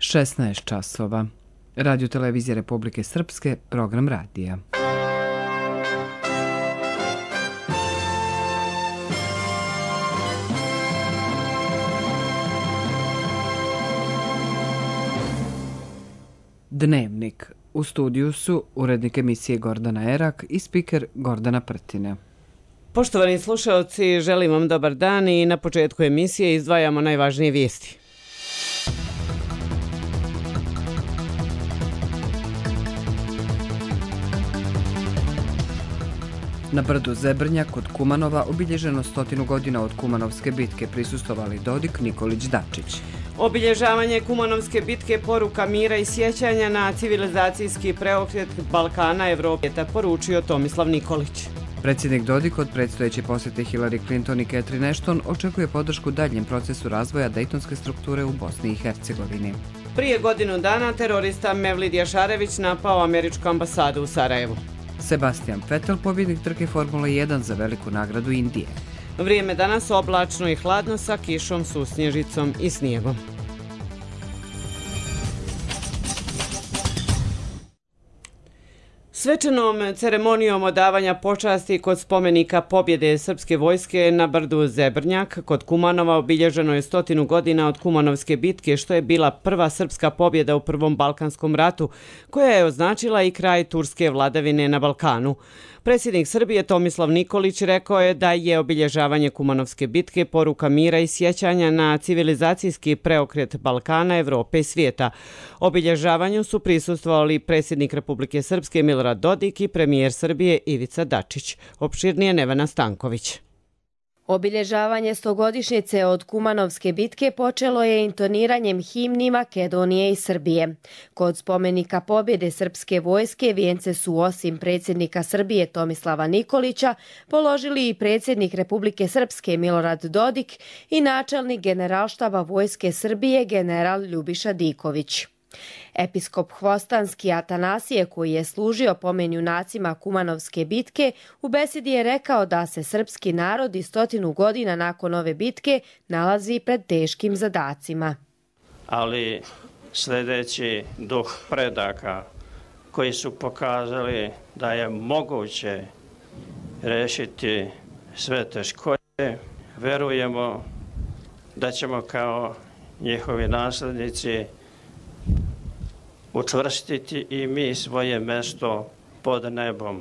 16 časova. Radio Televizije Republike Srpske, program radija. Dnevnik. U studiju su urednik emisije Gordana Erak i spiker Gordana Prtine. Poštovani slušalci, želim vam dobar dan i na početku emisije izdvajamo najvažnije vijesti. Na brdu Zebrnjak kod Kumanova obilježeno 100 godina od Kumanovske bitke, prisustvovali Dodik, Nikolić, Dačić. Obilježavanje Kumanovske bitke poruka mira i sjećanja na civilizacijski preokret Balkana Evrope, poručio Tomislav Nikolić. Predsjednik Dodik od predstojeće posjete Hillary Clinton i Catherine Ashton očekuje podršku daljem procesu razvoja dejtonske strukture u Bosni i Hercegovini. Prije godinu dana terorista Mevlid Jašarević napao američku ambasadu u Sarajevu. Sebastian Vettel, pobjednik trke Formule 1 za veliku nagradu Indije. Vrijeme danas oblačno i hladno sa kišom, susnježicom i snijegom. Svečanom ceremonijom odavanja počasti kod spomenika pobjede srpske vojske na brdu Zebrnjak kod Kumanova obilježeno je 100 godina od Kumanovske bitke, što je bila prva srpska pobjeda u Prvom Balkanskom ratu, koja je označila i kraj turske vladavine na Balkanu. Predsjednik Srbije Tomislav Nikolić rekao je da je obilježavanje Kumanovske bitke poruka mira i sjećanja na civilizacijski preokret Balkana, Evrope i svijeta. Obilježavanju su prisustvovali predsjednik Republike Srpske Milorad Dodik i premijer Srbije Ivica Dačić. Opširnije Nevena Stanković. Obilježavanje 100-godišnjice od Kumanovske bitke počelo je intoniranjem himni Makedonije i Srbije. Kod spomenika pobjede srpske vojske vijence su osim predsjednika Srbije Tomislava Nikolića položili i predsjednik Republike Srpske Milorad Dodik i načelnik Generalštaba Vojske Srbije general Ljubiša Diković. Episkop Hvostanski Atanasije, koji je služio pomen junacima Kumanovske bitke, u besedi je rekao da se srpski narod i 100 godina nakon ove bitke nalazi pred teškim zadacima. Ali sljedeći duh predaka koji su pokazali da je moguće rešiti sve teškoće, verujemo da ćemo kao njihovi naslednici učvrstiti i mi svoje mjesto pod nebom.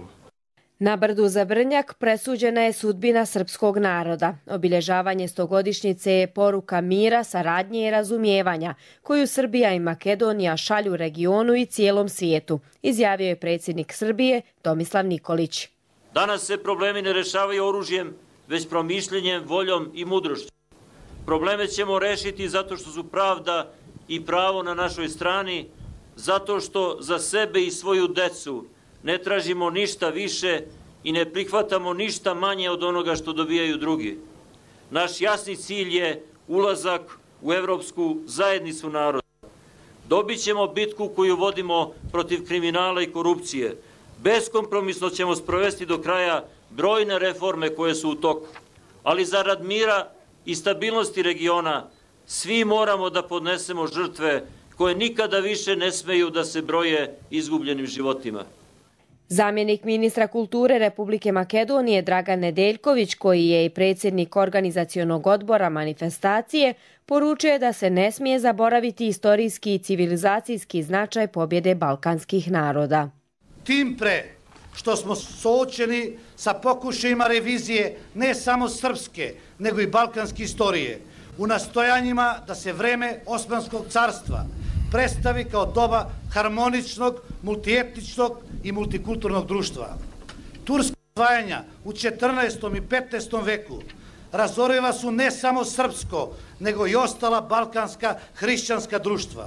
Na brdu Zebrnjak presuđena je sudbina srpskog naroda. Obilježavanje 100-godišnjice je poruka mira, saradnje i razumijevanja koju Srbija i Makedonija šalju regionu i cijelom svijetu, izjavio je predsjednik Srbije Tomislav Nikolić. Danas se problemi ne rešavaju oružjem, već promišljenjem, voljom i mudrošću. Probleme ćemo rešiti zato što su pravda i pravo na našoj strani, zato što za sebe i svoju decu ne tražimo ništa više i ne prihvatamo ništa manje od onoga što dobijaju drugi. Naš jasni cilj je ulazak u Evropsku zajednicu naroda. Dobit ćemo bitku koju vodimo protiv kriminala i korupcije. Beskompromisno ćemo sprovesti do kraja brojne reforme koje su u toku. Ali zarad mira i stabilnosti regiona svi moramo da podnesemo žrtve koje nikada više ne smeju da se broje izgubljenim životima. Zamjenik ministra kulture Republike Makedonije Dragan Nedeljković, koji je i predsjednik organizacionog odbora manifestacije, poručuje da se ne smije zaboraviti istorijski i civilizacijski značaj pobjede balkanskih naroda. Tim pre što smo suočeni sa pokušajima revizije ne samo srpske, nego i balkanske istorije, u nastojanjima da se vreme Osmanskog carstva predstavi kao doba harmoničnog, multietničnog i multikulturnog društva. Turska osvajanja u 14. i 15. veku razorila su ne samo srpsko, nego i ostala balkanska hrišćanska društva.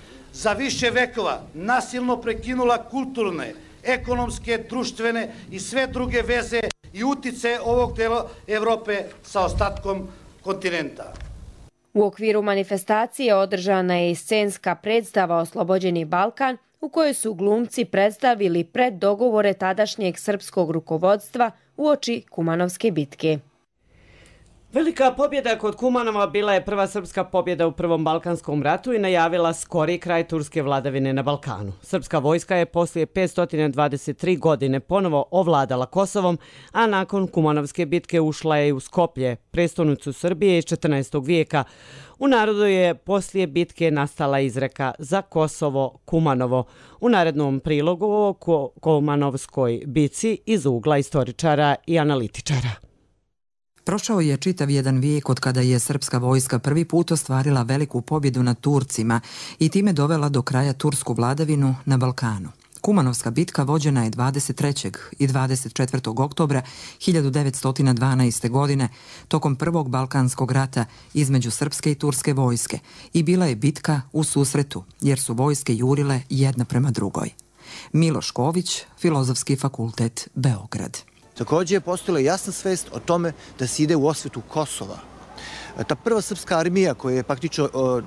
Za više vekova nasilno prekinula kulturne, ekonomske, društvene i sve druge veze i utice ovog dela Evrope sa ostatkom kontinenta. U okviru manifestacije održana je i scenska predstava Oslobođeni Balkan, u kojoj su glumci predstavili preddogovore tadašnjeg srpskog rukovodstva uoči Kumanovske bitke. Velika pobjeda kod Kumanova bila je prva srpska pobjeda u Prvom Balkanskom ratu i najavila skori kraj turske vladavine na Balkanu. Srpska vojska je poslije 523 godine ponovo ovladala Kosovom, a nakon Kumanovske bitke ušla je u Skoplje, prestolnicu Srbije iz 14. vijeka. U narodu je poslije bitke nastala izreka za Kosovo Kumanovo. U narednom prilogu o Kumanovskoj bitci iz ugla istoričara i analitičara. Prošao je čitav jedan vijek od kada je srpska vojska prvi put ostvarila veliku pobjedu nad Turcima i time dovela do kraja tursku vladavinu na Balkanu. Kumanovska bitka vođena je 23. i 24. oktobra 1912. godine tokom Prvog Balkanskog rata između srpske i turske vojske i bila je bitka u susretu jer su vojske jurile jedna prema drugoj. Miloš Ković, Filozofski fakultet, Beograd. Također je postojala jasna svest o tome da se ide u osvetu Kosova. Ta prva srpska armija koja je praktično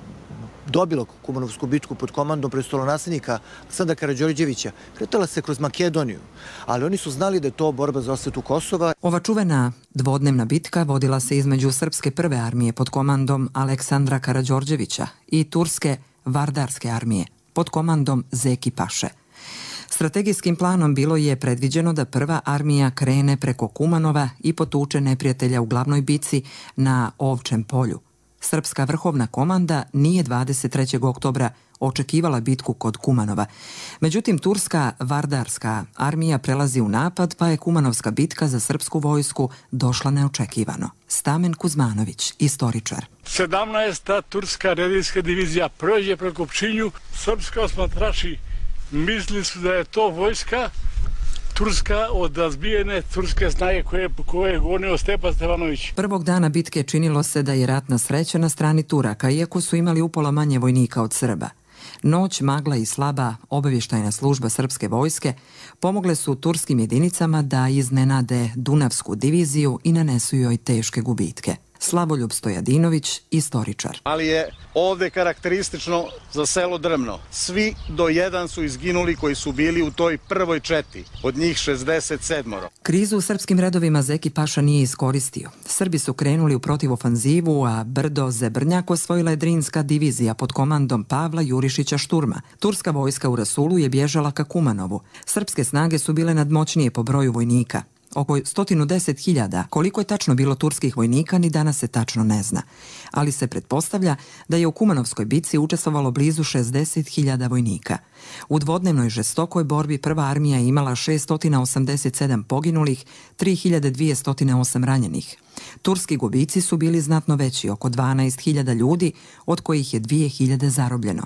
dobila Kumanovsku bitku pod komandom prestolonaslednika Aleksandra Karađorđevića, kretala se kroz Makedoniju, ali oni su znali da je to borba za osvetu Kosova. Ova čuvena dvodnevna bitka vodila se između srpske prve armije pod komandom Aleksandra Karađorđevića i turske Vardarske armije pod komandom Zeki Paše. Strategijskim planom bilo je predviđeno da prva armija krene preko Kumanova i potuče neprijatelja u glavnoj bici na Ovčem polju. Srpska vrhovna komanda nije 23. oktobra očekivala bitku kod Kumanova. Međutim, turska Vardarska armija prelazi u napad, pa je Kumanovska bitka za srpsku vojsku došla neočekivano. Stamen Kuzmanović, istoričar. 17. turska redijska divizija prođe preko Pčinju, srpska osmatrači mislili su da je to vojska turska od razbijene turske snage koje je gonio Stepa Stevanović. Prvog dana bitke činilo se da je ratna sreća na strani Turaka, iako su imali upola manje vojnika od Srba. Noć, magla i slaba obavještajna služba srpske vojske pomogle su turskim jedinicama da iznenade Dunavsku diviziju i nanesu joj teške gubitke. Slavoljub Stojadinović, istoričar. Ali je ovdje karakteristično za selo Drmno. Svi do jedan su izginuli koji su bili u toj prvoj četi, od njih 67. Krizu u srpskim redovima Zeki Paša nije iskoristio. Srbi su krenuli u protivofanzivu, a brdo Zebrnjak osvojila je Drinska divizija pod komandom Pavla Jurišića Šturma. Turska vojska u Rasulu je bježala ka Kumanovu. Srpske snage su bile nadmoćnije po broju vojnika. Oko 110.000, koliko je tačno bilo turskih vojnika, ni danas se tačno ne zna. Ali se pretpostavlja da je u Kumanovskoj bitci učestvovalo blizu 60.000 vojnika. U dvodnevnoj žestokoj borbi prva armija je imala 687 poginulih, 3.208 ranjenih. Turski gubici su bili znatno veći, oko 12.000 ljudi, od kojih je 2.000 zarobljeno.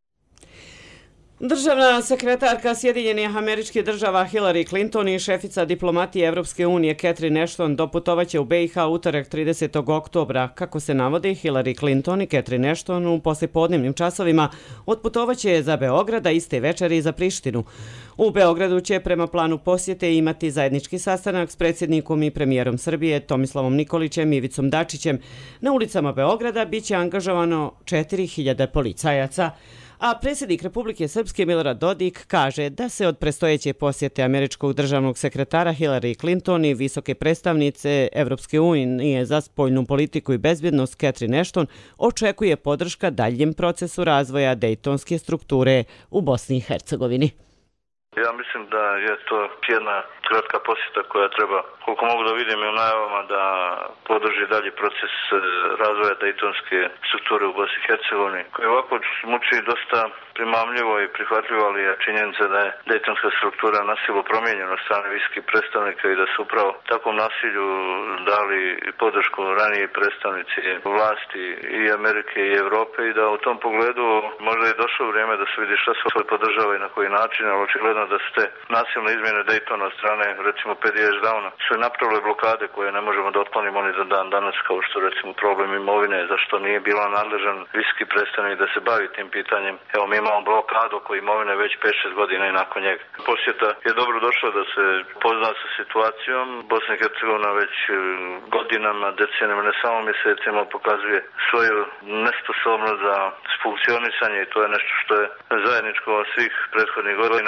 Državna sekretarka Sjedinjenih Američkih Država Hillary Clinton i šefica diplomatije Evropske unije Catherine Ashton doputovaće u BiH utorak 30. oktobra. Kako se navodi, Hillary Clinton i Catherine Ashton u poslijepodnevnim časovima otputovaće za Beograd, a iste večeri za Prištinu. U Beogradu će prema planu posjete imati zajednički sastanak s predsjednikom i premijerom Srbije Tomislavom Nikolićem i Ivicom Dačićem. Na ulicama Beograda biće angažovano 4.000 policajaca. A predsjednik Republike Srpske Milorad Dodik kaže da se od predstojeće posjete američkog državnog sekretara Hillary Clinton i visoke predstavnice Evropske unije za spoljnu politiku i bezbjednost Catherine Ashton očekuje podrška daljem procesu razvoja dejtonske strukture u Bosni i Hercegovini. Ja mislim da je to jedna kratka posjeta koja treba, koliko mogu da vidim i u najavama, da podrži dalji proces razvoja dejtonske strukture u Bosni i Hercegovini, koji ovako zvuči dosta primamljivo i prihvatljivo, ali je činjenica da je dejtonska struktura nasilu promijenjena od strane visokih predstavnika i da su upravo takvom nasilju dali podršku ranije predstavnici vlasti i Amerike i Evrope i da u tom pogledu možda je došlo vrijeme da se vidi šta se podržava i na koji način, ali očigledno da su te nasilne izmjene Dejtona od strane, recimo, PDS Downa su napravile blokade koje ne možemo da otklonimo ni za dan danas, kao što recimo problem imovine, zašto nije bila nadležan visoki predstavnik da se bavi tim pitanjem. Evo, mi imamo blokadu oko imovine već 5-6 godina i nakon njega. Posjeta je dobro došla da se pozna sa situacijom. Bosna i Hercegovina već godinama, decenijama, ne samo mjesecima pokazuje svoju nesposobnost za funkcionisanje i to je nešto što je zajedničko svih prethodnih godina i to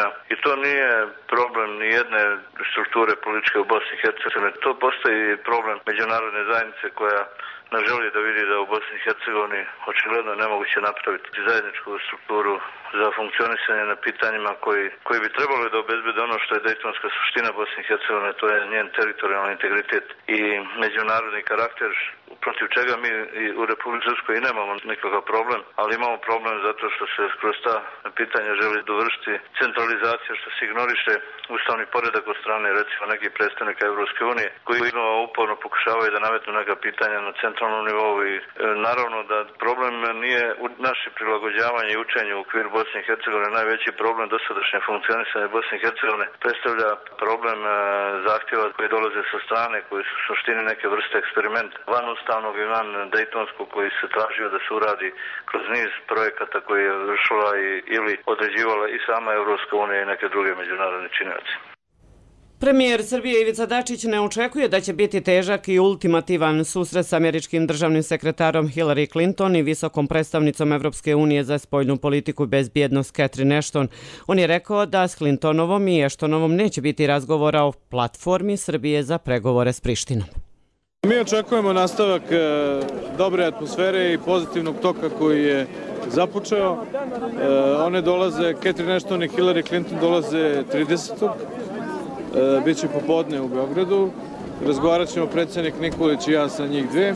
to nije problem ni jedne strukture političke u Bosni i Hercegovini. To postoji problem međunarodne zajednice koja ne želi da vidi da u Bosni i Hercegovini očigledno je nemoguće napraviti zajedničku strukturu za funkcionisanje na pitanjima koji bi trebali da obezbede ono što je dejtonska suština Bosne i Hercegovine, to je njen teritorijalni integritet i međunarodni karakter, protiv čega mi u Republici Srpskoj i nemamo nikakav problem, ali imamo problem zato što se kroz ta pitanja želi dovršiti centralizacija, što se ignoriše ustavni poredak od strane recimo nekih predstavnika Evropske unije koji uporno pokušavaju da nametnu neka pitanja na centralnom nivou i naravno da problem nije naše prilagođavanje i učenje u okviru Bosne i Hercegovine. Najveći problem dosadašnje funkcionisanje Bosne i Hercegovine predstavlja problem zahtjeva koji dolaze sa strane, koji su u suštini neke vrste eksperimenta van ustavnog i van dejtonskog koji se tražio da se uradi kroz niz projekata koji je vršila ili određivala i sama Evropska unija i neke druge međunarodne činioci. Premijer Srbije Ivica Dačić ne očekuje da će biti težak i ultimativan susret s američkim državnim sekretarom Hillary Clinton i visokom predstavnicom Evropske unije za spoljnu politiku i bezbjednost Catherine Ashton. On je rekao da s Clintonovom i Ashtonovom neće biti razgovora o platformi Srbije za pregovore s Prištinom. Mi očekujemo nastavak dobre atmosfere i pozitivnog toka koji je započeo. One dolaze, Catherine Ashton i Hillary Clinton dolaze 30. Biće popodne u Beogradu. Razgovarat ćemo predsjednik Nikolić i ja sa njih dve.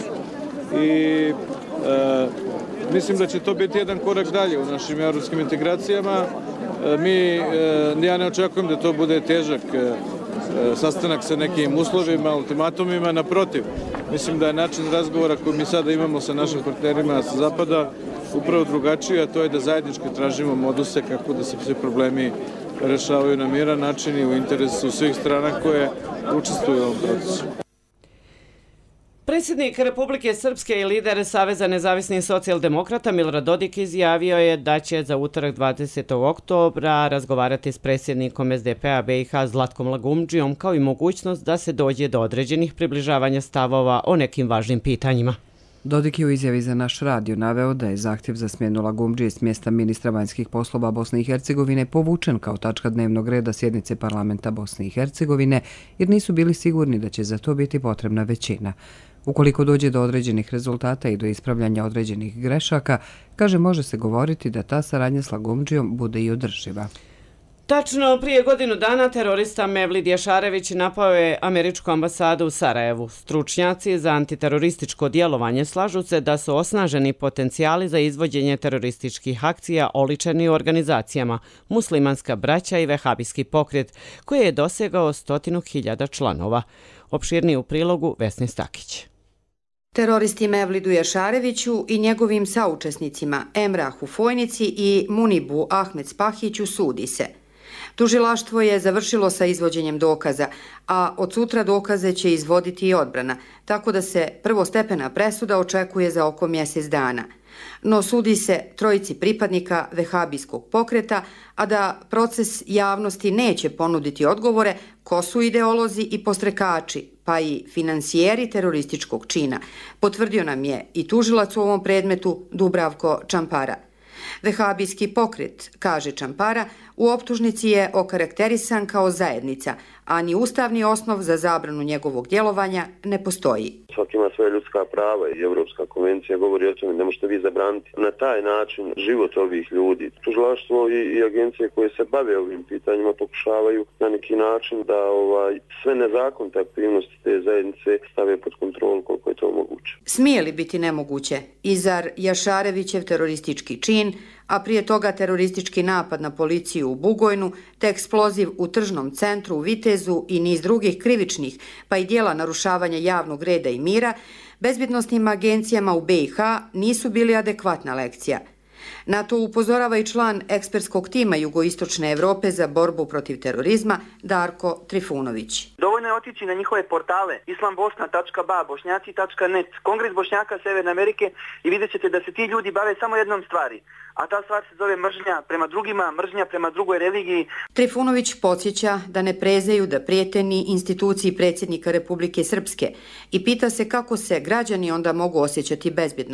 I mislim da će to biti jedan korak dalje u našim evropskim integracijama. Ja ne očekujem da to bude težak sastanak sa nekim uslovima, ultimatumima, naprotiv. Mislim da je način razgovora koji mi sada imamo sa našim partnerima sa Zapada upravo drugačiji, a to je da zajednički tražimo moduse kako da se svi problemi rešavaju na miran način i u interesu svih strana koje učestvuju u ovom procesu. Predsjednik Republike Srpske i lider Saveza nezavisnih socijaldemokrata Milorad Dodik izjavio je da će za utorak 20. oktobra razgovarati s predsjednikom SDP-a BiH Zlatkom Lagumdžijom kao i mogućnost da se dođe do određenih približavanja stavova o nekim važnim pitanjima. Dodik je u izjavi za naš radio naveo da je zahtjev za smjenu Lagumdžije s mjesta ministra vanjskih poslova Bosne i Hercegovine povučen kao tačka dnevnog reda sjednice parlamenta Bosne i Hercegovine jer nisu bili sigurni da će za to biti potrebna većina. Ukoliko dođe do određenih rezultata i do ispravljanja određenih grešaka, kaže može se govoriti da ta saradnja s Lagumdžijom bude i održiva. Tačno prije godinu dana terorista Mevlid Jašarević napao je američku ambasadu u Sarajevu. Stručnjaci za antiterorističko djelovanje slažu se da su osnaženi potencijali za izvođenje terorističkih akcija oličeni u organizacijama Muslimanska braća i Vehabijski pokret, koji je dosegao 100.000 članova. Opširniji u prilogu Vesne Stakić. Teroristi Mevlidu Jašareviću i njegovim saučesnicima Emrahu Fojnici i Munibu Ahmed Spahiću sudi se. Tužilaštvo je završilo sa izvođenjem dokaza, a od sutra dokaze će izvoditi i odbrana, tako da se prvostepena presuda očekuje za oko mjesec dana. No sudi se trojici pripadnika Vehabijskog pokreta, a da proces javnosti neće ponuditi odgovore ko su ideolozi i postrekači, pa i finansijeri terorističkog čina, potvrdio nam je i tužilac u ovom predmetu Dubravko Čampara. Vehabijski pokret, kaže Čampara, u optužnici je okarakterisan kao zajednica, a ni ustavni osnov za zabranu njegovog djelovanja ne postoji. Svaki ima svoje ljudska prava i Evropska konvencija govori o tome, ne možete vi zabraniti na taj način život ovih ljudi. Tužilaštvo i agencije koje se bave ovim pitanjima pokušavaju na neki način da sve nezakonite aktivnosti te zajednice stave pod kontrolu koliko je to moguće. Smije li biti nemoguće? I zar Jašarevićev teroristički čin, a prije toga teroristički napad na policiju u Bugojnu, te eksploziv u tržnom centru u Vitezu i niz drugih krivičnih, pa i dijela narušavanja javnog reda i mira, bezbjednosnim agencijama u BiH nisu bili adekvatna lekcija. Na to upozorava i član ekspertskog tima Jugoistočne Evrope za borbu protiv terorizma Darko Trifunović. Dovoljno je otići na njihove portale islambosna.ba, bošnjaci.net, Kongres Bošnjaka Severne Amerike i vidjet ćete da se ti ljudi bave samo jednom stvari, a ta stvar se zove mržnja prema drugima, mržnja prema drugoj religiji. Trifunović podsjeća da ne prezeju da prijete ni instituciji predsjednika Republike Srpske i pita se kako se građani onda mogu osjećati bezbjedno.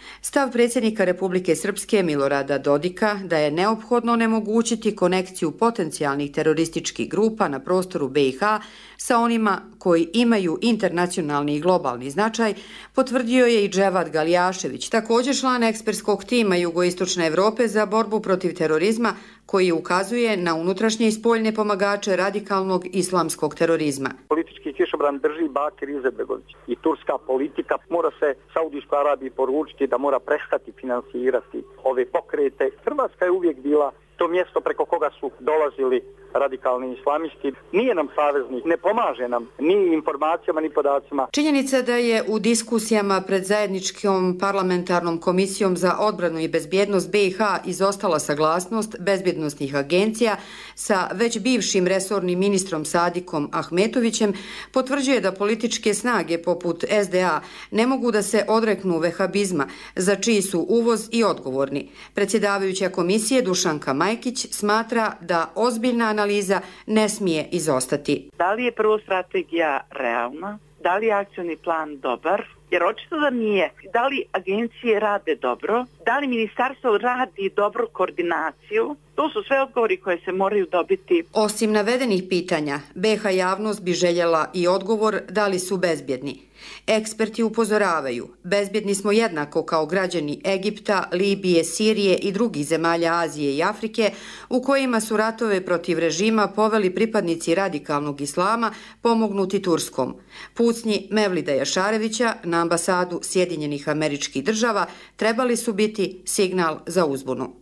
Stav predsjednika Republike Srpske Milorada Dodika da je neophodno onemogućiti konekciju potencijalnih terorističkih grupa na prostoru BiH sa onima koji imaju internacionalni i globalni značaj, potvrdio je i Dževad Galjašević, također član ekspertskog tima Jugoistočne Evrope za borbu protiv terorizma, koji ukazuje na unutrašnje i spoljne pomagače radikalnog islamskog terorizma. Politički kišobran drži Bakir Izetbegović i turska politika mora se Saudijskoj Arabiji poručiti da mora prestati finansirati ove pokrete. Hrvatska je uvijek bila to mjesto preko koga su dolazili radikalni islamisti. Nije nam saveznik, ne pomaže nam ni informacijama ni podacima. Činjenica da je u diskusijama pred zajedničkom parlamentarnom komisijom za odbranu i bezbjednost BiH izostala saglasnost bezbjednosnih agencija sa već bivšim resornim ministrom Sadikom Ahmetovićem potvrđuje da političke snage poput SDA ne mogu da se odreknu vehabizma za čiji su uvoz i odgovorni. Predsjedavajuća komisije Dušanka Majkić smatra da ozbiljna analiza ne smije izostati. Da li je prvo strategija realna? Da li je akcioni plan dobar? Jer očito da nije. Da li agencije rade dobro? Da li ministarstvo radi dobru koordinaciju? To su sve odgovori koje se moraju dobiti. Osim navedenih pitanja, BiH javnost bi željela i odgovor da li su bezbjedni. Eksperti upozoravaju, bezbjedni smo jednako kao građani Egipta, Libije, Sirije i drugih zemalja Azije i Afrike u kojima su ratove protiv režima poveli pripadnici radikalnog islama pomognuti Turskom. Pucnji Mevlida Jašarevića na ambasadu Sjedinjenih Američkih Država trebali su biti signal za uzbunu.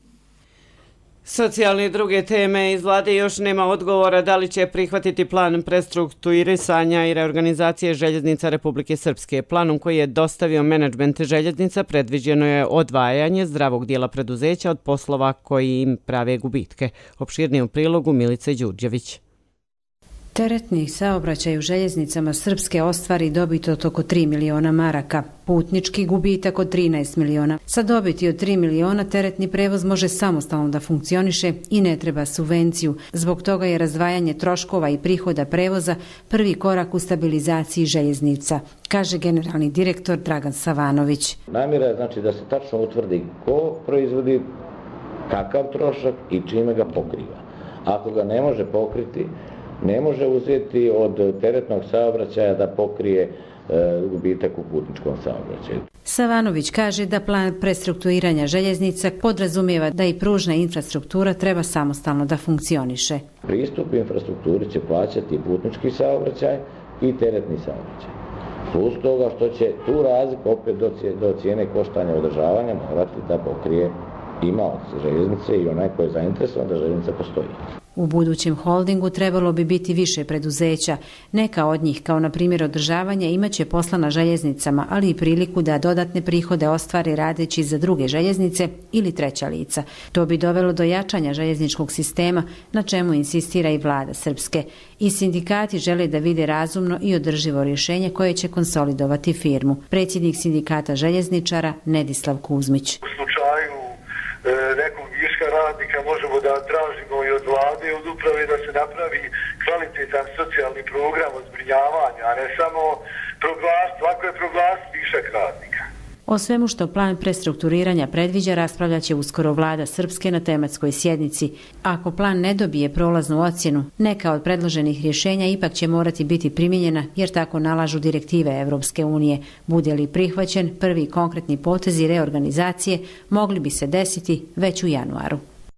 Socijalne i druge teme iz vlade još nema odgovora da li će prihvatiti plan prestrukturiranja i reorganizacije željeznica Republike Srpske. Planom koji je dostavio menadžment željeznica predviđeno je odvajanje zdravog dijela preduzeća od poslova koji im prave gubitke. Opširnije u prilogu Milice Đurđević. Teretni saobraćaj u željeznicama Srpske ostvari dobit od oko 3 miliona maraka, putnički gubitak od 13 miliona. Sa dobiti od 3 miliona teretni prevoz može samostalno da funkcioniše i ne treba subvenciju. Zbog toga je razdvajanje troškova i prihoda prevoza prvi korak u stabilizaciji željeznica, kaže generalni direktor Dragan Savanović. Namjera je znači da se tačno utvrdi ko proizvodi kakav trošak i čime ga pokriva. Ako ga ne može pokriti, ne može uzeti od teretnog saobraćaja da pokrije gubitak u putničkom saobraćaju. Savanović kaže da plan prestrukturiranja željeznica podrazumijeva da i pružna infrastruktura treba samostalno da funkcioniše. Pristup infrastrukturi će plaćati i putnički saobraćaj i teretni saobraćaj. Plus toga što će tu razliku opet do cijene koštanja održavanja morati da pokrije imaoc željeznice i onaj koji je zainteresovan da željeznica postoji. U budućem holdingu trebalo bi biti više preduzeća. Neka od njih, kao na primjer održavanje, imaće posla na željeznicama, ali i priliku da dodatne prihode ostvari radeći za druge željeznice ili treća lica. To bi dovelo do jačanja željezničkog sistema, na čemu insistira i vlada Srpske. I sindikati žele da vide razumno i održivo rješenje koje će konsolidovati firmu. Predsjednik sindikata željezničara Nedislav Kuzmić. U slučaju nekog viška radnika možemo da tražimo i od vlade, od uprave da se napravi kvalitetan socijalni program o zbrinjavanju, a ne samo lako je proglasiti višak radnika. O svemu što plan prestrukturiranja predviđa raspravljat će uskoro vlada Srpske na tematskoj sjednici. Ako plan ne dobije prolaznu ocjenu, neka od predloženih rješenja ipak će morati biti primijenjena jer tako nalažu direktive Evropske unije. Bude li prihvaćen, prvi konkretni potezi reorganizacije mogli bi se desiti već u januaru.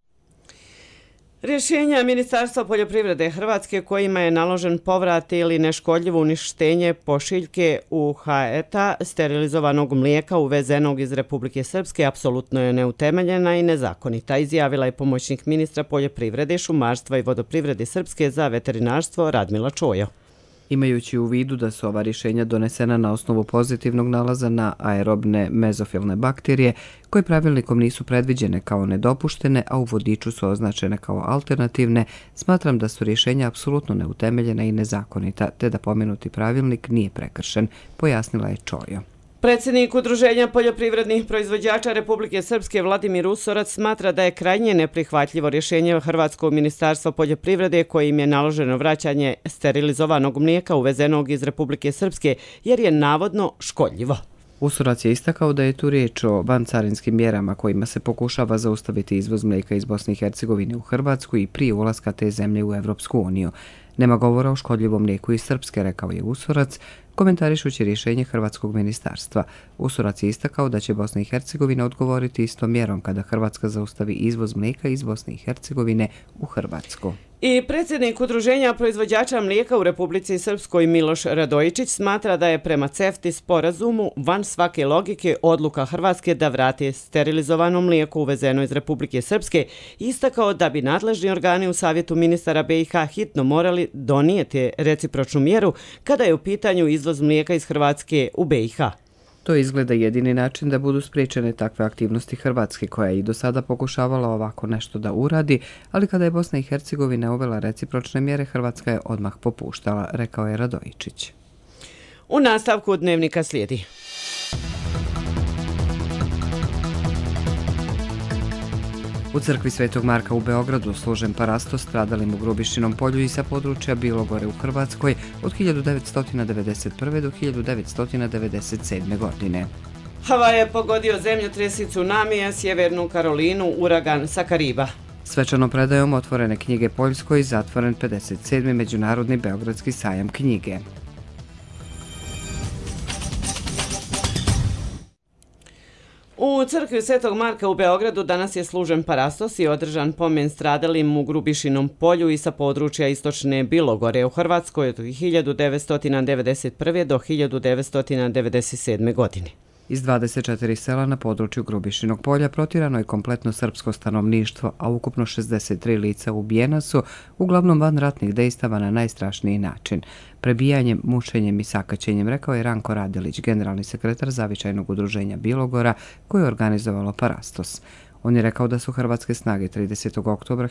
Rješenja Ministarstva poljoprivrede Hrvatske kojima je naložen povrat ili neškodljivo uništenje pošiljke UHT-a sterilizovanog mlijeka uvezenog iz Republike Srpske apsolutno je neutemeljena i nezakonita, izjavila je pomoćnik ministra poljoprivrede, šumarstva i vodoprivrede Srpske za veterinarstvo Radmila Čojo. Imajući u vidu da su ova rješenja donesena na osnovu pozitivnog nalaza na aerobne mezofilne bakterije, koje pravilnikom nisu predviđene kao nedopuštene, a u vodiču su označene kao alternativne, smatram da su rješenja apsolutno neutemeljena i nezakonita, te da pomenuti pravilnik nije prekršen, pojasnila je Čojo. Predsjednik Udruženja poljoprivrednih proizvođača Republike Srpske Vladimir Usorac smatra da je krajnje neprihvatljivo rješenje Hrvatskog ministarstva poljoprivrede kojim je naloženo vraćanje sterilizovanog mlijeka uvezenog iz Republike Srpske jer je navodno škodljivo. Usurac je istakao da je tu riječ o vancarinskim mjerama kojima se pokušava zaustaviti izvoz mlijeka iz Bosne i Hercegovine u Hrvatsku i prije ulaska te zemlje u Evropsku uniju. Nema govora o škodljivom mlijeku iz Srpske, rekao je Usurac, komentarišući rješenje hrvatskog ministarstva. Usurac je istakao da će Bosna i Hercegovina odgovoriti istom mjerom kada Hrvatska zaustavi izvoz mlijeka iz Bosne i Hercegovine u Hrvatsku. I predsjednik Udruženja proizvođača mlijeka u Republici Srpskoj Miloš Radojičić smatra da je prema CEFTA sporazumu van svake logike odluka Hrvatske da vrati sterilizovano mlijeko uvezeno iz Republike Srpske, istakao da bi nadležni organi u Savjetu ministara BiH hitno morali donijeti recipročnu mjeru kada je u pitanju izvoz mlijeka iz Hrvatske u BiH. To izgleda jedini način da budu spriječene takve aktivnosti Hrvatske, koja je i do sada pokušavala ovako nešto da uradi, ali kada je Bosna i Hercegovina uvela recipročne mjere, Hrvatska je odmah popuštala, rekao je Radojičić. U nastavku dnevnika slijedi. U crkvi Svetog Marka u Beogradu služen parastos stradalim u Grubišinom polju i sa područja Bilogore u Hrvatskoj od 1991. do 1997. godine. Havaj je pogodio zemljotres i tsunami, a Sjevernu Karolinu uragan sa Kariba. Svečano predajom otvorene knjige Poljskoj zatvoren 57. Međunarodni Beogradski sajam knjige. U crkvi Svetog Marka u Beogradu danas je služen parastos i održan pomen stradalim u Grubišinom polju i sa područja istočne Bilogore u Hrvatskoj od 1991. do 1997. godine. Iz 24 sela na području Grubišinog polja protirano je kompletno srpsko stanovništvo, a ukupno 63 lica ubijena su, uglavnom van ratnih dejstava na najstrašniji način. Prebijanjem, mučenjem i sakaćenjem, rekao je Ranko Radelić, generalni sekretar Zavičajnog udruženja Bilogora, koje je organizovalo parastos. On je rekao da su hrvatske snage 30. oktobra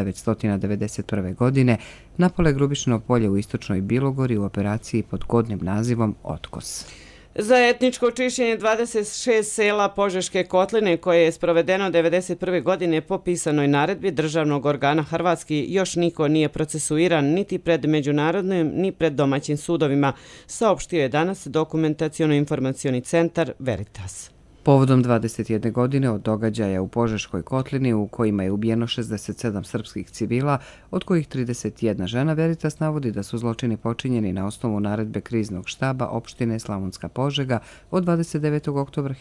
1991. godine napale Grubišino polje u istočnoj Bilogori u operaciji pod kodnim nazivom Otkos. Za etničko čišćenje 26 sela Požeške kotline, koje je sprovedeno 1991. godine po pisanoj naredbi državnog organa Hrvatski, još niko nije procesuiran niti pred međunarodnim ni pred domaćim sudovima, saopštio je danas Dokumentaciono-informacioni centar Veritas. Povodom 21 godine od događaja u Požeškoj kotlini u kojima je ubijeno 67 srpskih civila, od kojih 31 žena, Veritas navodi da su zločini počinjeni na osnovu naredbe kriznog štaba opštine Slavonska Požega od 29. oktobra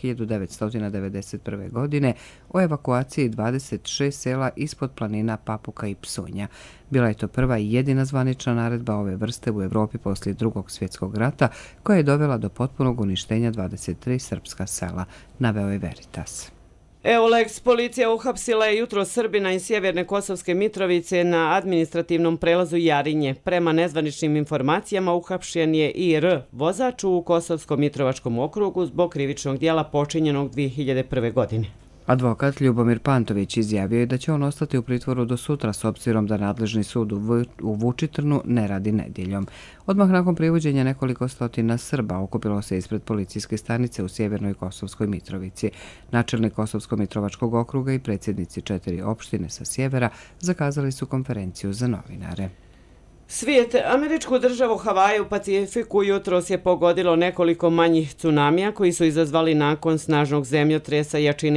1991. godine o evakuaciji 26 sela ispod planina Papuka i Psunja. Bila je to prva i jedina zvanična naredba ove vrste u Evropi poslije Drugog svjetskog rata, koja je dovela do potpunog uništenja 23 srpska sela, naveo je Veritas. Eulex policija uhapsila je jutro Srbina iz Sjeverne Kosovske Mitrovice na administrativnom prelazu Jarinje. Prema nezvaničnim informacijama uhapšen je IR, vozač u Kosovsko-Mitrovačkom okrugu zbog krivičnog dijela počinjenog 2001. godine. Advokat Ljubomir Pantović izjavio je da će on ostati u pritvoru do sutra s obzirom da nadležni sud u Vučitrnu ne radi nedjeljom. Odmah nakon privođenja nekoliko stotina Srba okupilo se ispred policijske stanice u Sjevernoj Kosovskoj Mitrovici. Načelnik Kosovsko-Mitrovačkog okruga i predsjednici 4 opštine sa sjevera zakazali su konferenciju za novinare. Svijet, američku državu Havaji u Pacifiku jutros je pogodilo nekoliko manjih tsunamija koji su izazvali nakon snažnog zemljotresa jačine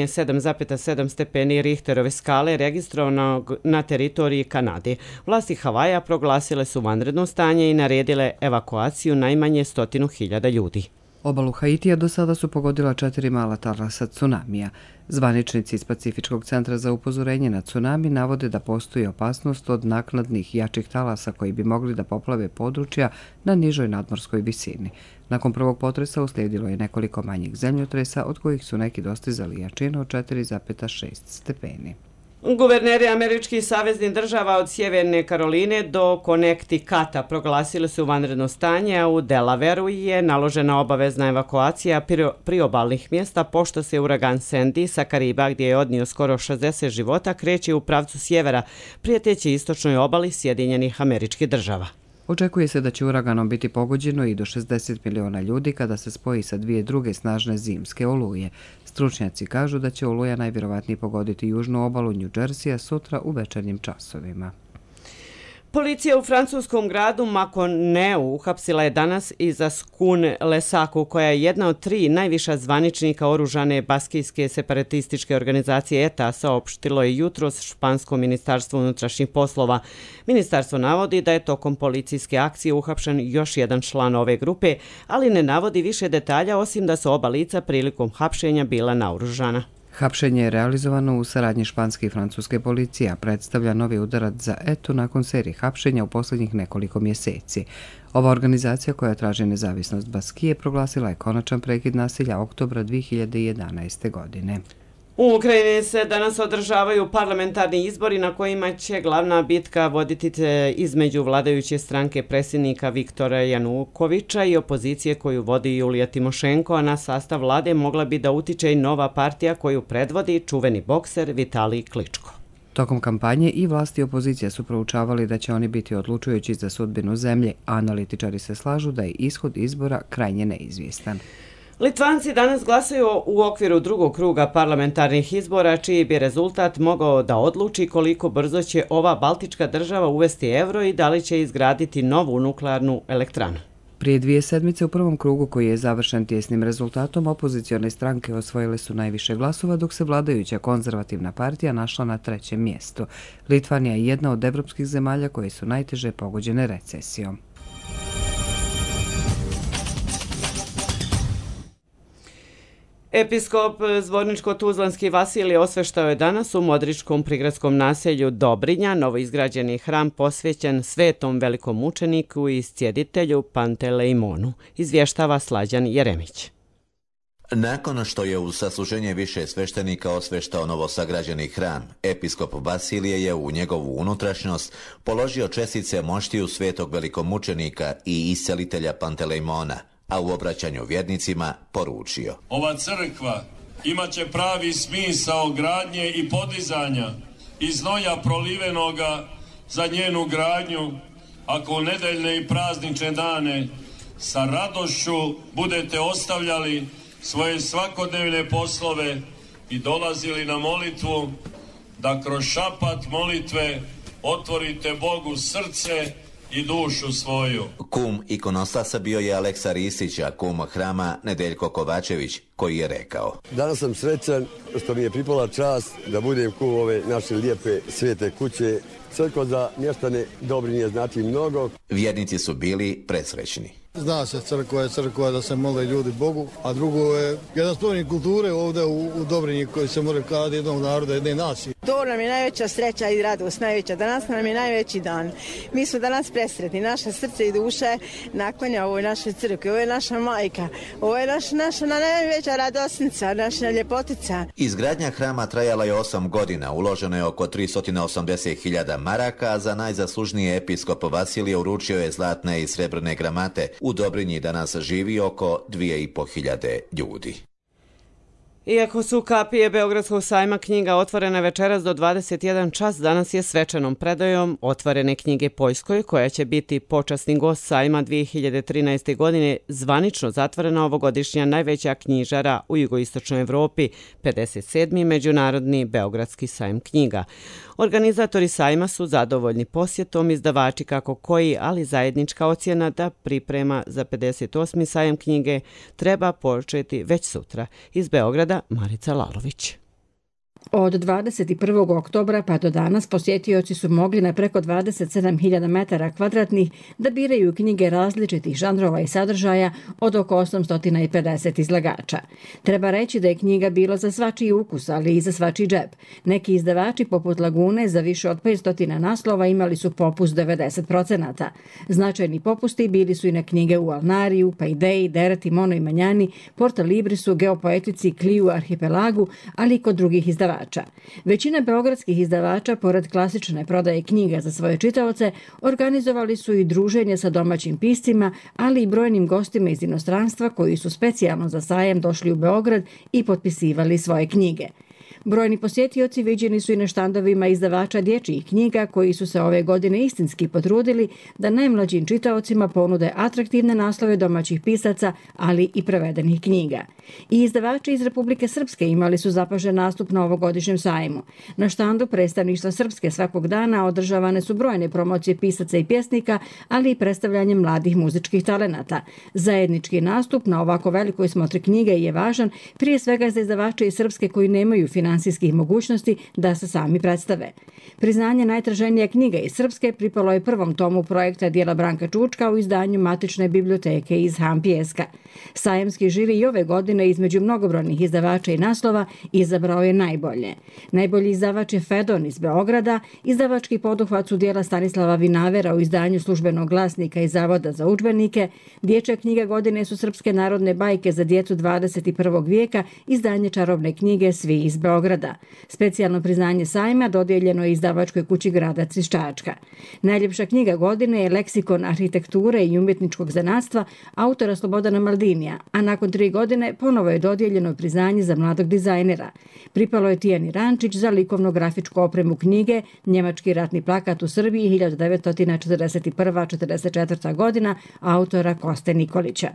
7,7 stepeni Richterove skale registrovanog na teritoriji Kanade. Vlasti Havaja proglasile su vanredno stanje i naredile evakuaciju najmanje 100.000 ljudi. Obalu Haitija do sada su pogodila 4 mala talasa tsunamija. Zvaničnici iz Pacifičkog centra za upozorenje na tsunami navode da postoji opasnost od naknadnih jačih talasa koji bi mogli da poplave područja na nižoj nadmorskoj visini. Nakon prvog potresa uslijedilo je nekoliko manjih zemljotresa, od kojih su neki dostizali jačinu od 4,6 stepeni. Guverneri američkih saveznih država od Sjeverne Karoline do Connecticuta proglasili su vanredno stanje, a u Delawareu je naložena obavezna evakuacija priobalnih mjesta pošto se uragan Sandy sa Kariba, gdje je odnio skoro 60 života, kreće u pravcu sjevera, prijeteći istočnoj obali Sjedinjenih Američkih Država. Očekuje se da će uraganom biti pogođeno i do 60 miliona ljudi kada se spoji sa 2 druge snažne zimske oluje. Stručnjaci kažu da će oluja najvjerovatnije pogoditi južnu obalu New Jersey-a sutra u večernjim časovima. Policija u francuskom gradu Makoneu uhapsila je danas iza Skun Lesaku, koja je jedna od 3 najviša zvaničnika oružane baskijske separatističke organizacije ETA, saopštilo je jutros Špansko ministarstvo unutrašnjih poslova. Ministarstvo navodi da je tokom policijske akcije uhapšen još jedan član ove grupe, ali ne navodi više detalja osim da su oba lica prilikom hapšenja bila naoružana. Hapšenje je realizovano u saradnji španske i francuske policije, a predstavlja novi udarac za ETU nakon serije hapšenja u posljednjih nekoliko mjeseci. Ova organizacija koja traži nezavisnost Baskije proglasila je konačan prekid nasilja oktobra 2011. godine. U Ukrajini se danas održavaju parlamentarni izbori na kojima će glavna bitka voditi između vladajuće stranke predsjednika Viktora Janukovića i opozicije koju vodi Julija Timošenko, a na sastav vlade mogla bi da utiče i nova partija koju predvodi čuveni bokser Vitalij Kličko. Tokom kampanje i vlasti i opozicija su proučavali da će oni biti odlučujući za sudbinu zemlje, a analitičari se slažu da je ishod izbora krajnje neizvjestan. Litvanci danas glasaju u okviru drugog kruga parlamentarnih izbora, čiji bi rezultat mogao da odluči koliko brzo će ova baltička država uvesti euro i da li će izgraditi novu nuklearnu elektranu. Prije 2 sedmice u prvom krugu, koji je završen tjesnim rezultatom, opozicione stranke osvojile su najviše glasova, dok se vladajuća konzervativna partija našla na 3. mjestu. Litvanija je jedna od evropskih zemalja koje su najteže pogođene recesijom. Episkop zvorničko-tuzlanski Vasilije osveštao je danas u modričkom prigradskom naselju Dobrinja novoizgrađeni hram posvećen svetom velikom mučeniku i iscijeditelju Pantelejmonu, izvještava Slađan Jeremić. Nakon što je uz sasluženje više sveštenika osveštao novosagrađeni hram, episkop Vasilije je u njegovu unutrašnjost položio čestice moštiju svetog velikomučenika i iscelitelja Pantelejmona, a u obraćanju vjernicima poručio: Ova crkva imaće pravi smisao gradnje i podizanja i znoja prolivenoga za njenu gradnju, ako u nedeljne i praznične dane sa radošću budete ostavljali svoje svakodnevne poslove i dolazili na molitvu, da kroz šapat molitve otvorite Bogu srce i dušu svoju. Kum ikonostasa bio je Aleksa Ristić, a kum hrama Nedeljko Kovačević, koji je rekao: Danas sam srećan što mi je pripala čast da budem kum ove naše lijepe svete kuće. Crkva za mještane Dobrinje znači mnogo. Vjernici su bili presrećni. Zna se, crkva je crkva, da se mole ljudi Bogu, a drugo je jedan spomenik kulture ovdje u Dobrinji koji se može kada jednog naroda, jedne nacije. To nam je najveća sreća i radost, najveća. Danas nam je najveći dan. Mi smo danas presretni, naše srce i duše naklanja ovoj našoj crkvi, ovo je naša majka, ovo je naša najveća radosnica, naša ljepotica. Izgradnja hrama trajala je 8 godina, uloženo je oko 380.000 maraka, a za najzaslužnije episkop Vasilije uručio je zlatne i srebrne gramate. U Dobrinji danas živi oko 2.500 ljudi. Iako su kapije Beogradskog sajma knjiga otvorene večeras do 21 čas, danas je svečanom predajom otvorene knjige Poljskoj, koja će biti počasni gost sajma 2013. godine, zvanično zatvorena ovogodišnja najveća knjižara u jugoistočnoj Evropi, 57. Međunarodni Beogradski sajam knjiga. Organizatori sajma su zadovoljni posjetom, izdavači kako koji, ali zajednička ocjena da priprema za 58. sajam knjige treba početi već sutra. Iz Beograda, Marica Lalović. Od 21. oktobra pa do danas posjetioci su mogli na preko 27.000 metara kvadratnih da biraju knjige različitih žanrova i sadržaja od oko 850 izlagača. Treba reći da je knjiga bila za svačiji ukus, ali i za svačiji džep. Neki izdavači poput Lagune za više od 500 naslova imali su popust 90%. Značajni popusti bili su i na knjige u Alnariju, Paideji, Dereti, Mono i Manjani, Porta Librisu, Geopoetici, Kliju, Arhipelagu, ali i kod drugih izdavača. Većina beogradskih izdavača, pored klasične prodaje knjiga za svoje čitaoce, organizovali su i druženje sa domaćim piscima, ali i brojnim gostima iz inostranstva koji su specijalno za sajam došli u Beograd i potpisivali svoje knjige. Brojni posjetioci viđeni su i na štandovima izdavača dječjih knjiga koji su se ove godine istinski potrudili da najmlađim čitaocima ponude atraktivne naslove domaćih pisaca, ali i prevedenih knjiga. I izdavači iz Republike Srpske imali su zapažen nastup na ovogodišnjem sajmu. Na štandu predstavništva Srpske svakog dana održavane su brojne promocije pisaca i pjesnika, ali i predstavljanje mladih muzičkih talenata. Zajednički nastup na ovako velikoj smotri knjige je važan, prije svega za izdavače iz Srpske koji nemaju finansijskih mogućnosti da se sami predstave. Priznanje najtraženija knjiga iz Srpske pripalo je prvom tomu projekta dijela Branka Čučka u izdanju Matične biblioteke iz Hampijeska. Sajamski žiri i ove godine između mnogobrojnih izdavača i naslova izabrao je najbolje. Najbolji izdavač je Fedon iz Beograda, izdavački poduhvat su dijela Stanislava Vinavera u izdanju Službenog glasnika i Zavoda za udžbenike, dječja knjiga godine su Srpske narodne bajke za djecu 21. vijeka, izdanje Čarobne knjige Svi iz Beograda. Specijalno priznanje sajma dodijeljeno je izdavačkoj kući grada Ciščačka. Najljepša knjiga godine je Leksikon arhitekture i umjetničkog zanatstva autora Slobodana Maldinija, a nakon 3 godine ponovo je dodijeljeno priznanje za mladog dizajnera. Pripalo je Tijani Rančić za likovno-grafičku opremu knjige Njemački ratni plakat u Srbiji 1941-44. godina autora Koste Nikolića.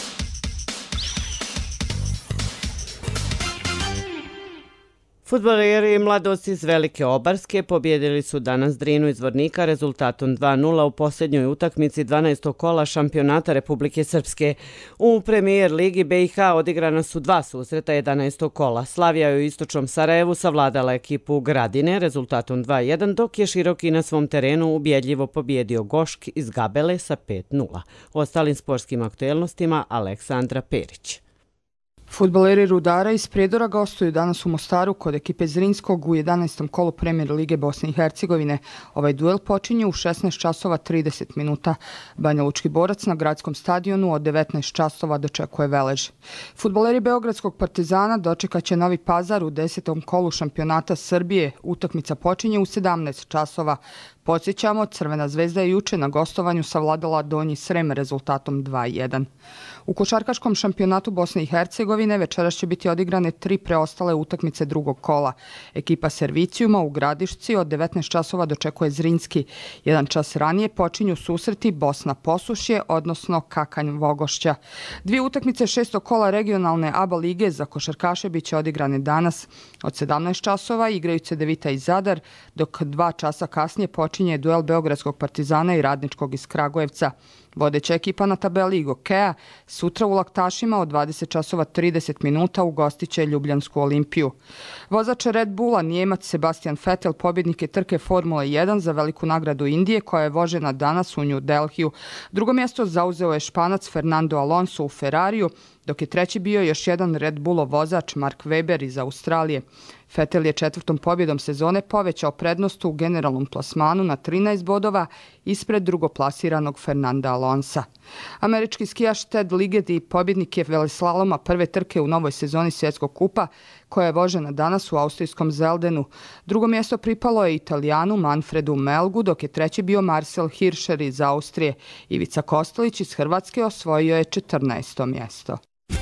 Fudbaleri mladosti iz Velike Obarske pobjedili su danas Drinu iz Vornika rezultatom 2:0 u posljednjoj utakmici 12. kola šampionata Republike Srpske. U Premijer Ligi BiH odigrana su 2 susreta 11. kola. Slavija je u istočnom Sarajevu savladala ekipu Gradine rezultatom 2:1, dok je Široki na svom terenu ubjedljivo pobjedio Gošk iz Gabele sa 5:0. U ostalim sportskim aktuelnostima Aleksandra Perić. Fudbaleri Rudara iz Prijedora gostuju danas u Mostaru kod ekipe Zrinskog u 11. kolu Premijer Lige Bosne i Hercegovine. Ovaj duel počinje u 16 časova 30 minuta. Banja Lučki borac na gradskom stadionu od 19 časova dočekuje Velež. Fudbaleri Beogradskog Partizana dočekaće Novi Pazar u 10. kolu šampionata Srbije. Utakmica počinje u 17 časova. Podsjećamo, Crvena zvezda je juče na gostovanju savladala Donji Srem rezultatom 2:1. U košarkaškom šampionatu Bosne i Hercegovine večeras će biti odigrane 3 preostale utakmice drugog kola. Ekipa Servicijuma u Gradišci od 19 časova dočekuje Zrinski. 1 čas ranije počinju susreti Bosna Posušje, odnosno Kakanj Vogošća. 2 utakmice 6. kola regionalne ABA lige za košarkaše biće odigrane danas. Od 17 časova igraju Cedevita i Zadar, dok 2 časa kasnije počinje duel Beogradskog Partizana i Radničkog iz Kragujevca. Vodeća ekipa na tabeli Igokea sutra u Laktašima od 20 časova 30 minuta ugostiće Ljubljansku Olimpiju. Vozač Red Bulla Njemac Sebastian Vettel pobjednik je trke Formule 1 za veliku nagradu Indije koja je vožena danas u New Delhiju. Drugo mjesto zauzeo je Španac Fernando Alonso u Ferrariju, dok je treći bio još jedan Red Bullov vozač Mark Webber iz Australije. Vettel je 4. pobjedom sezone povećao prednost u generalnom plasmanu na 13 bodova ispred drugoplasiranog Fernanda Alonsa. Američki skijaš Ted Ligety pobjednik je veleslaloma prve trke u novoj sezoni svjetskog kupa koja je vožena danas u austrijskom Zeldenu. Drugo mjesto pripalo je Italijanu Manfredu Melgu, dok je treći bio Marcel Hirscher iz Austrije. Ivica Kostelić iz Hrvatske osvojio je 14. mjesto.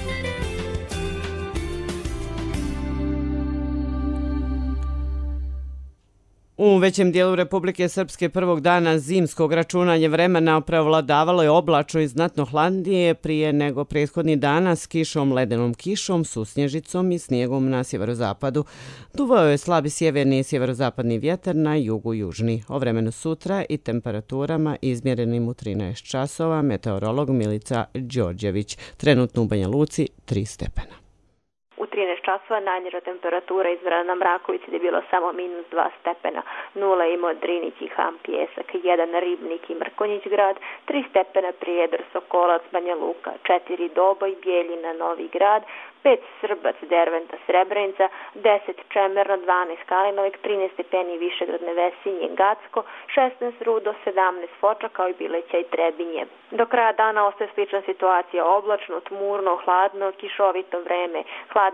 U većem dijelu Republike Srpske prvog dana zimskog računanja vremena prevladavalo je oblačno i znatno hladnije prije nego prethodnih dana s kišom, ledenom kišom, susnježicom i snijegom na sjeverozapadu. Duvao je slabi sjeverni i sjeverozapadni vjetar na jugu južni. O vremenu sutra i temperaturama izmjerenim u 13 časova meteorolog Milica Đorđević. Trenutno u Banja Luci 3 stepena. U 13 časova najniža temperatura izmjerena na Mrakovici je bilo samo -2 stepena. 0 imao Drinić i Ham Pjesak, 1 Ribnik i Mrkonjić grad, 3 stepena Prijedor, Sokolac, Banja Luka, 4 Doboj, Bijeljina, Novi grad, 5 Srbac, Derventa, Srebrenica, 10 Čemerno, 12 Kalinovik, 13 stepeni Višegrad, Nevesinje, Gacko, 16 Rudo, 17 Foča kao i Bileća i Trebinje. Do kraja dana ostaje slična situacija, oblačno, tmurno, hladno, kišovito vreme, hladni vazduh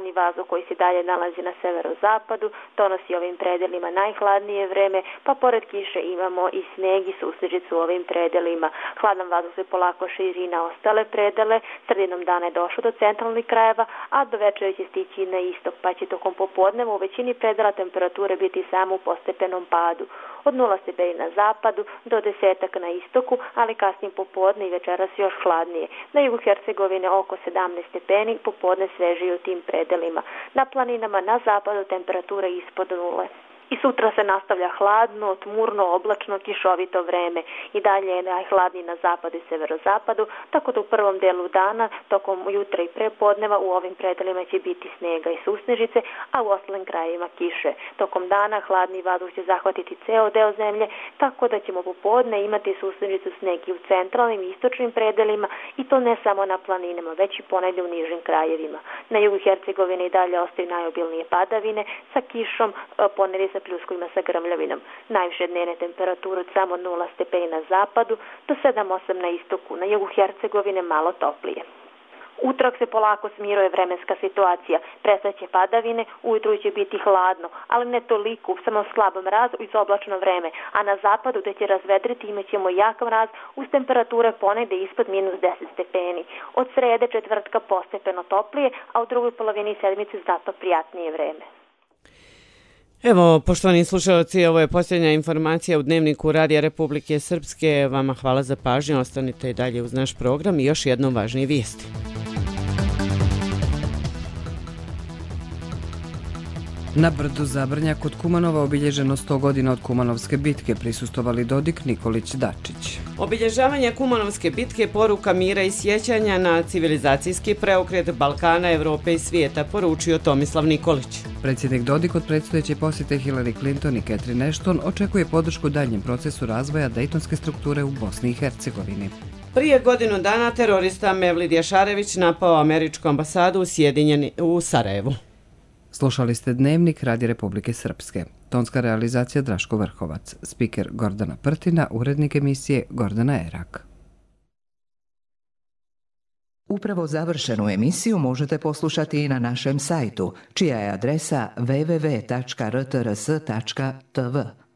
koji se dalje nalazi na severozapadu, donosi ovim predelima najhladnije vreme, pa pored kiše imamo i sneg i susnežicu u ovim predelima. Hladan vazduh se polako širi na ostale predele, sredinom dana je došlo do centralnih krajeva, a do večera će stići na istok, pa će tokom popodneva u većini predela temperature biti samo u postepenom padu. Od 0 stepeni na zapadu do 10 na istoku, ali kasnije popodne i večeras još hladnije. Na jugu Hercegovine oko 17 stepeni, popodne svežije u tim predelima. Na planinama na zapadu temperatura ispod 0. I sutra se nastavlja hladno, tmurno, oblačno, kišovito vreme. I dalje je najhladniji na zapadu i severozapadu, tako da u prvom delu dana, tokom jutra i prepodneva, u ovim predelima će biti snega i susnežice, a u ostalim krajevima kiše. Tokom dana hladni vazduh će zahvatiti ceo deo zemlje, tako da ćemo popodne imati susnežicu, sneg i u centralnim i istočnim predelima, i to ne samo na planinama, već i ponegdje u nižim krajevima. Na jugu Hercegovine i dalje ostaju najobilnije padavine sa kišom, ponegdje sa pljuskovima sa grmljavinom. Najviše dnevne temperature od samo 0 stepeni na zapadu do 7-8 na istoku. Na jugu Hercegovine malo toplije. Utorak se polako smiruje vremenska situacija. Prestaće padavine, ujutru će biti hladno, ali ne toliko, samo slab mraz uz oblačno vreme, a na zapadu gde će razvedriti imat ćemo jak mraz uz temperature ponegde ispod -10 stepeni. Od srede, četvrtka postepeno toplije, a u drugoj polovini sedmice znatno prijatnije vreme. Evo, poštovani slušalci, ovo je posljednja informacija u Dnevniku Radija Republike Srpske. Vama hvala za pažnju, ostanite i dalje uz naš program i još jednom važnije vijesti. Na brdu Zabrnjak kod Kumanova obilježeno 100 godina od Kumanovske bitke, prisustvovali Dodik, Nikolić, Dačić. Obilježavanje Kumanovske bitke poruka mira i sjećanja na civilizacijski preokret Balkana, Evrope i svijeta, poručio Tomislav Nikolić. Predsjednik Dodik od predstojeće posjete Hillary Clinton i Catherine Ashton očekuje podršku daljem procesu razvoja dejtonske strukture u Bosni i Hercegovini. Prije godinu dana terorista Mevlid Jašarević napao američku ambasadu u Sarajevu. Slušali ste Dnevnik Radija Republike Srpske. Tonska realizacija Draško Vrhovac. Spiker Gordana Prtina, urednik emisije Gordana Erak. Upravo završenu emisiju možete poslušati i na našem sajtu, čija je adresa www.rtrs.tv.